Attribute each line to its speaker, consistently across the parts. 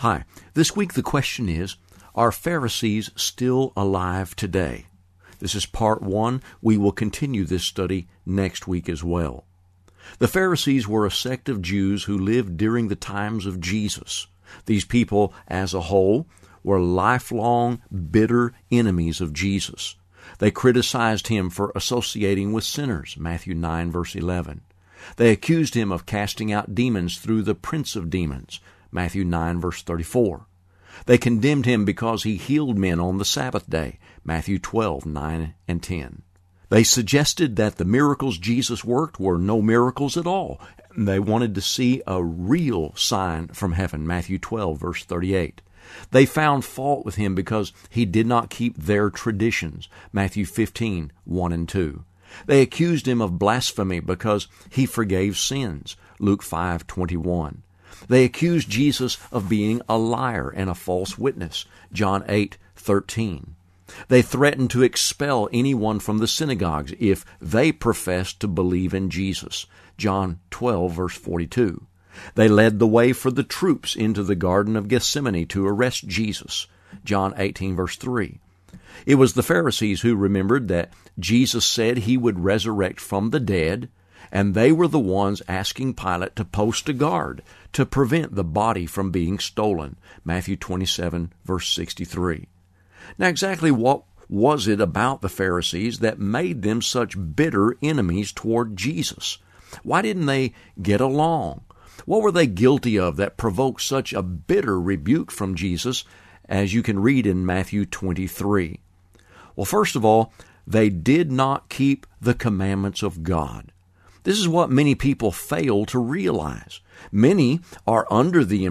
Speaker 1: Hi, this week the question is, are Pharisees still alive today? This is part 1. We will continue this study next week as well. The Pharisees were a sect of Jews who lived during the times of Jesus. These people, as a whole, were lifelong, bitter enemies of Jesus. They criticized him for associating with sinners, Matthew 9, verse 11. They accused him of casting out demons through the prince of demons, Matthew 9, verse 34. They condemned him because he healed men on the Sabbath day, Matthew 12, 9 and 10. They suggested that the miracles Jesus worked were no miracles at all. They wanted to see a real sign from heaven, Matthew 12, verse 38. They found fault with him because he did not keep their traditions, Matthew 15, 1 and 2. They accused him of blasphemy because he forgave sins, Luke 5, 21. They accused Jesus of being a liar and a false witness, John 8, 13. They threatened to expel anyone from the synagogues if they professed to believe in Jesus, John 12, verse 42. They led the way for the troops into the Garden of Gethsemane to arrest Jesus, John 18, verse 3. It was the Pharisees who remembered that Jesus said he would resurrect from the dead, and they were the ones asking Pilate to post a guard to prevent the body from being stolen, Matthew 27, verse 63. Now, exactly what was it about the Pharisees that made them such bitter enemies toward Jesus? Why didn't they get along? What were they guilty of that provoked such a bitter rebuke from Jesus, as you can read in Matthew 23? Well, first of all, they did not keep the commandments of God. This is what many people fail to realize. Many are under the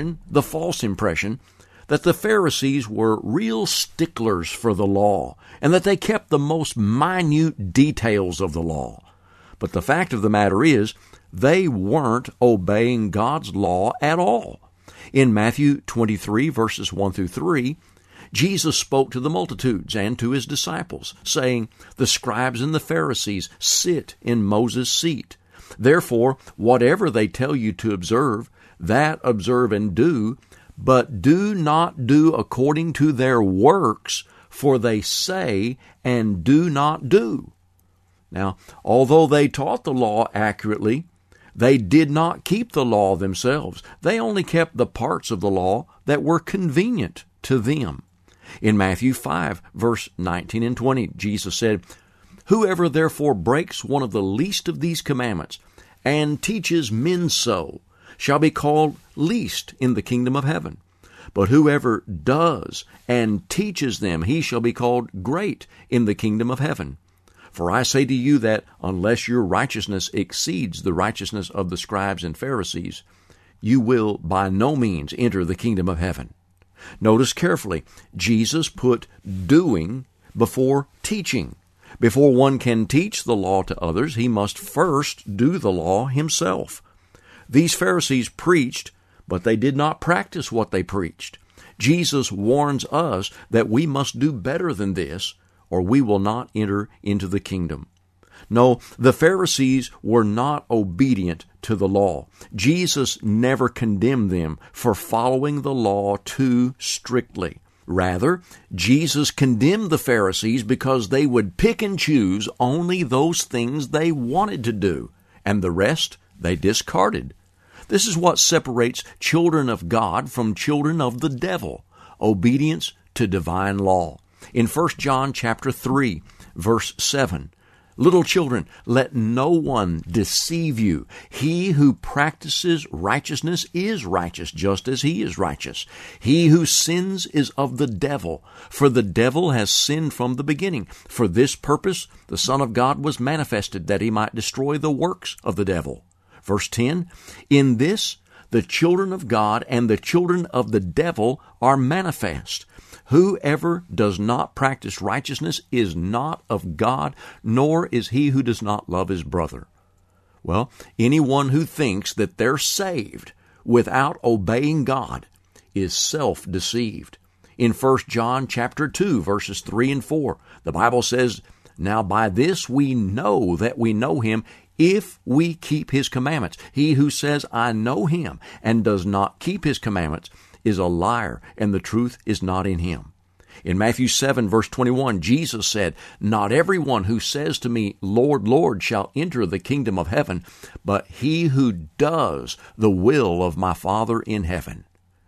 Speaker 1: false impression, that the Pharisees were real sticklers for the law, and that they kept the most minute details of the law. But the fact of the matter is, they weren't obeying God's law at all. In Matthew 23, verses 1 through 3, Jesus spoke to the multitudes and to his disciples, saying, "The scribes and the Pharisees sit in Moses' seat. Therefore, whatever they tell you to observe, that observe and do, but do not do according to their works, for they say and do not do." Now, although they taught the law accurately, they did not keep the law themselves. They only kept the parts of the law that were convenient to them. In Matthew 5, verse 19 and 20, Jesus said, "Whoever therefore breaks one of the least of these commandments and teaches men so shall be called least in the kingdom of heaven. But whoever does and teaches them, he shall be called great in the kingdom of heaven. For I say to you that unless your righteousness exceeds the righteousness of the scribes and Pharisees, you will by no means enter the kingdom of heaven." Notice carefully, Jesus put doing before teaching. Before one can teach the law to others, he must first do the law himself. These Pharisees preached, but they did not practice what they preached. Jesus warns us that we must do better than this, or we will not enter into the kingdom. No, the Pharisees were not obedient to the law. Jesus never condemned them for following the law too strictly. Rather, Jesus condemned the Pharisees because they would pick and choose only those things they wanted to do, and the rest they discarded. This is what separates children of God from children of the devil: obedience to divine law. In 1 John chapter 3, verse 7, "Little children, let no one deceive you. He who practices righteousness is righteous, just as he is righteous. He who sins is of the devil, for the devil has sinned from the beginning. For this purpose the Son of God was manifested, that he might destroy the works of the devil." Verse 10, "In this the children of God and the children of the devil are manifest. Whoever does not practice righteousness is not of God, nor is he who does not love his brother." Well, anyone who thinks that they're saved without obeying God is self-deceived. In 1 John chapter 2, verses 3 and 4, the Bible says, "Now by this we know that we know him, if we keep his commandments. He who says, 'I know him,' and does not keep his commandments is a liar, and the truth is not in him. In Matthew 7, verse 21, Jesus said, "Not everyone who says to me, 'Lord, Lord,' shall enter the kingdom of heaven, but he who does the will of my Father in heaven."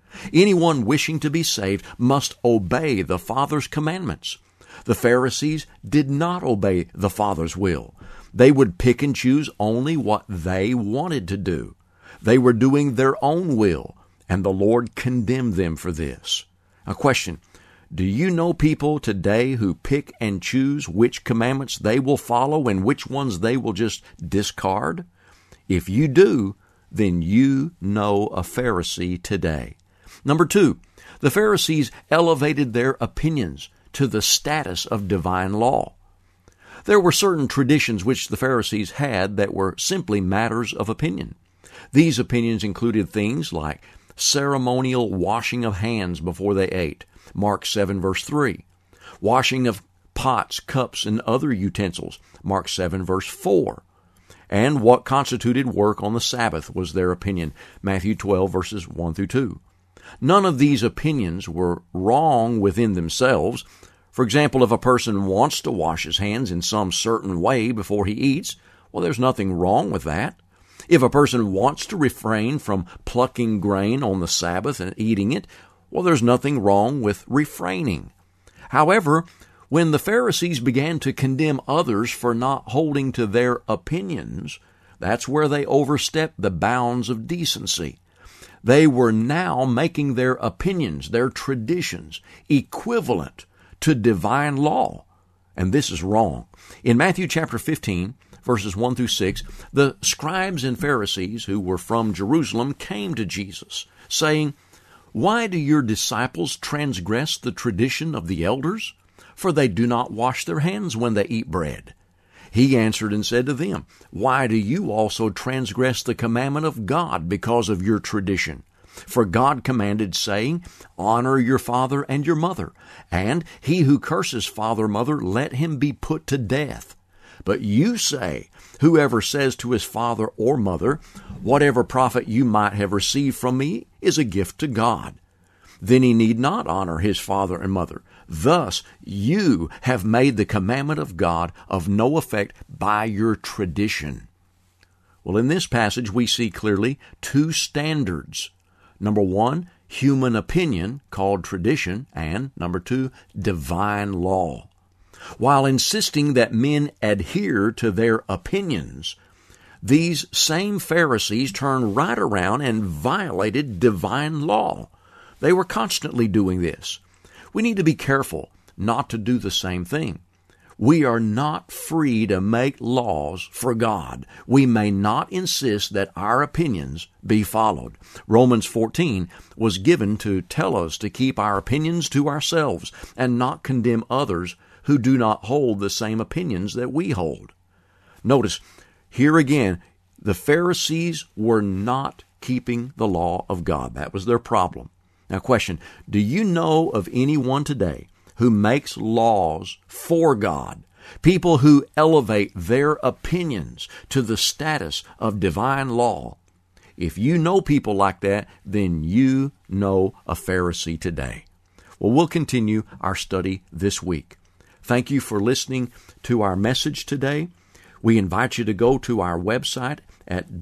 Speaker 1: Anyone wishing to be saved must obey the Father's commandments. The Pharisees did not obey the Father's will. They would pick and choose only what they wanted to do. They were doing their own will, and the Lord condemned them for this. A question: do you know people today who pick and choose which commandments they will follow and which ones they will just discard? If you do, then you know a Pharisee today. Number 2, the Pharisees elevated their opinions to the status of divine law. There were certain traditions which the Pharisees had that were simply matters of opinion. These opinions included things like ceremonial washing of hands before they ate, Mark 7, verse 3. Washing of pots, cups, and other utensils, Mark 7, verse 4. And what constituted work on the Sabbath was their opinion, Matthew 12, verses 1 through 2. None of these opinions were wrong within themselves. For example, if a person wants to wash his hands in some certain way before he eats, well, there's nothing wrong with that. If a person wants to refrain from plucking grain on the Sabbath and eating it, well, there's nothing wrong with refraining. However, when the Pharisees began to condemn others for not holding to their opinions, that's where they overstepped the bounds of decency. They were now making their opinions, their traditions, equivalent to divine law. And this is wrong. In Matthew chapter 15, verses 1 through 6, the scribes and Pharisees who were from Jerusalem came to Jesus, saying, "Why do your disciples transgress the tradition of the elders? For they do not wash their hands when they eat bread." He answered and said to them, "Why do you also transgress the commandment of God because of your tradition? For God commanded, saying, 'Honor your father and your mother,' and 'He who curses father or mother, let him be put to death.' But you say, 'Whoever says to his father or mother, whatever profit you might have received from me is a gift to God,' then he need not honor his father and mother. Thus you have made the commandment of God of no effect by your tradition." Well, in this passage we see clearly two standards. Number 1, human opinion, called tradition, and number 2, divine law. While insisting that men adhere to their opinions, these same Pharisees turned right around and violated divine law. They were constantly doing this. We need to be careful not to do the same thing. We are not free to make laws for God. We may not insist that our opinions be followed. Romans 14 was given to tell us to keep our opinions to ourselves and not condemn others who do not hold the same opinions that we hold. Notice, here again, the Pharisees were not keeping the law of God. That was their problem. Now, question, do you know of anyone today who makes laws for God? People who elevate their opinions to the status of divine law. If you know people like that, then you know a Pharisee today. Well, we'll continue our study this week. Thank you for listening to our message today. We invite you to go to our website at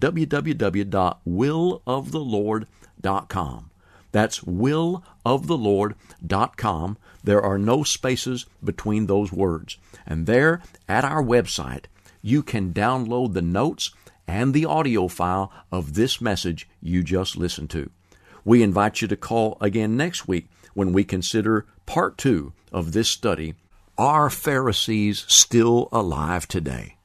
Speaker 1: www.willofthelord.com. That's willofthelord.com. There are no spaces between those words. And there, at our website, you can download the notes and the audio file of this message you just listened to. We invite you to call again next week when we consider part 2 of this study, Are Pharisees Still Alive Today?